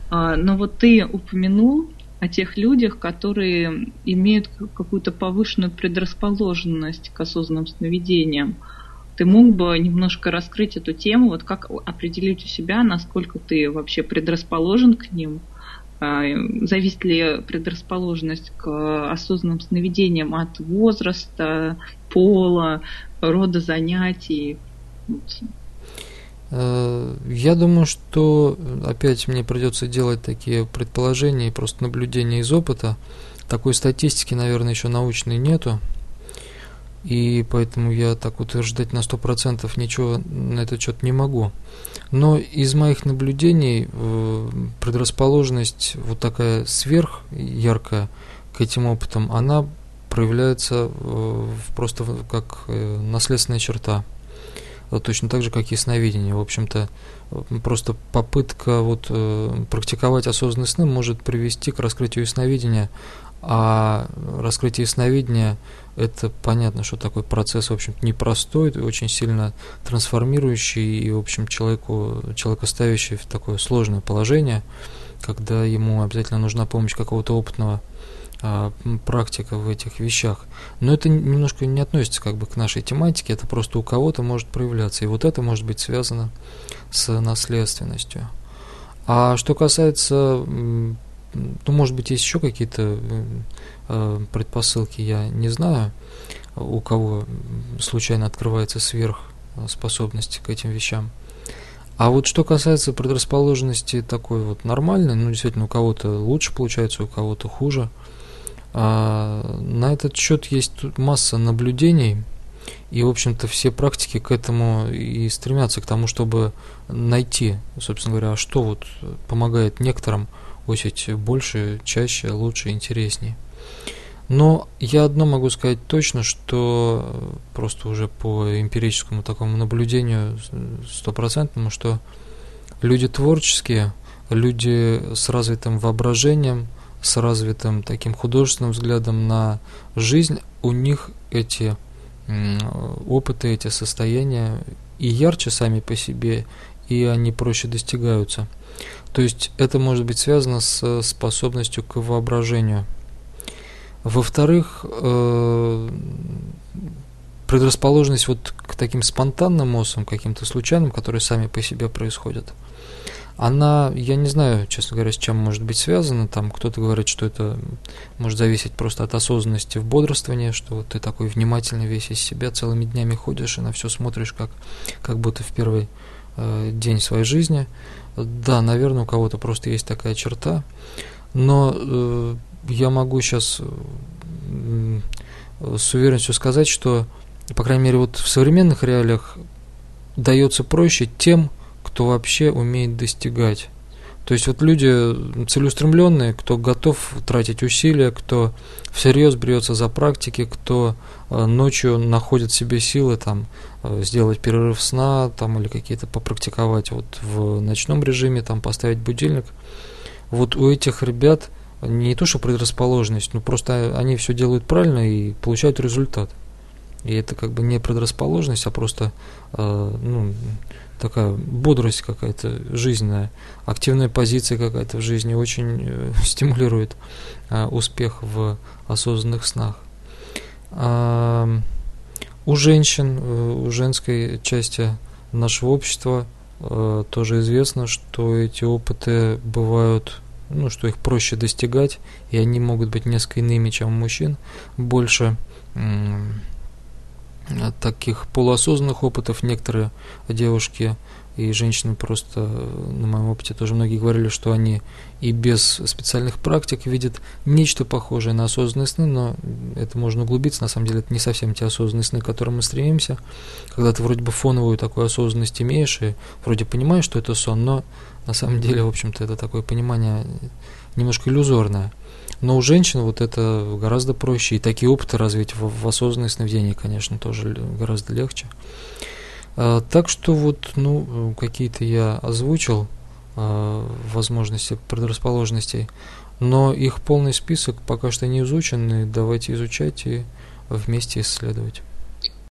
Но вот ты упомянул о тех людях, которые имеют какую-то повышенную предрасположенность к осознанным сновидениям. Ты мог бы немножко раскрыть эту тему, вот как определить у себя, насколько ты вообще предрасположен к ним? Зависит ли предрасположенность к осознанным сновидениям от возраста, пола, рода занятий? Я думаю, что опять мне придется делать такие предположения и просто наблюдения из опыта. Такой статистики, наверное, еще научной нету. И поэтому я так утверждать на 100% ничего на этот счет не могу. Но из моих наблюдений предрасположенность вот такая сверхяркая к этим опытам, она проявляется просто как наследственная черта. Точно так же, как и сновидение. В общем-то, просто попытка практиковать осознанные сны может привести к раскрытию сновидения, а раскрытие сновидения – это понятно, что такой процесс, в общем-то, непростой, очень сильно трансформирующий и, в общем, человека ставящий в такое сложное положение, когда ему обязательно нужна помощь какого-то опытного практика в этих вещах. Но это немножко не относится к нашей тематике, это просто у кого-то может проявляться, и вот это может быть связано с наследственностью. А что касается, может быть, есть еще какие-то предпосылки, я не знаю, у кого случайно открывается сверхспособность к этим вещам. А вот что касается предрасположенности такой нормальной, действительно, у кого-то лучше получается, у кого-то хуже. На этот счет есть масса наблюдений, и, в общем-то, все практики к этому и стремятся, к тому, чтобы найти, собственно говоря, что помогает некоторым осить больше, чаще, лучше, интереснее. Но я одно могу сказать точно, что просто уже по эмпирическому такому наблюдению стопроцентному, что люди творческие, люди с развитым воображением, с развитым таким художественным взглядом на жизнь, у них эти опыты, эти состояния и ярче сами по себе, и они проще достигаются. То есть это может быть связано с способностью к воображению. Во-вторых, предрасположенность к таким спонтанным осам, каким-то случайным, которые сами по себе происходят, она, я не знаю, честно говоря, с чем может быть связана. Там кто-то говорит, что это может зависеть просто от осознанности в бодрствовании, что ты такой внимательный весь из себя, целыми днями ходишь и на все смотришь, как будто в первый день своей жизни. Да, наверное, у кого-то просто есть такая черта, но я могу сейчас с уверенностью сказать, что, по крайней мере, в современных реалиях дается проще тем, кто вообще умеет достигать. То есть люди целеустремленные, кто готов тратить усилия, кто всерьез берется за практики, кто ночью находит в себе силы сделать перерыв сна или какие-то попрактиковать в ночном режиме, поставить будильник. У этих ребят не то что предрасположенность, но просто они все делают правильно и получают результат. И это не предрасположенность, а просто такая бодрость какая-то жизненная, активная позиция какая-то в жизни очень стимулирует успех в осознанных снах. У женщин, у женской части нашего общества тоже известно, что эти опыты бывают, что их проще достигать, и они могут быть несколько иными, чем у мужчин, больше таких полуосознанных опытов. Некоторые девушки и женщины просто, на моем опыте тоже многие говорили, что они и без специальных практик видят нечто похожее на осознанные сны, но это можно углубиться, на самом деле это не совсем те осознанные сны, к которым мы стремимся, когда ты вроде бы фоновую такую осознанность имеешь и вроде понимаешь, что это сон, но на самом деле, в общем-то, это такое понимание немножко иллюзорное. Но у женщин это гораздо проще, и такие опыты развить в осознанное сновидение, конечно, тоже гораздо легче. Так что какие-то я озвучил возможности предрасположенностей, но их полный список пока что не изучен, и давайте изучать и вместе исследовать.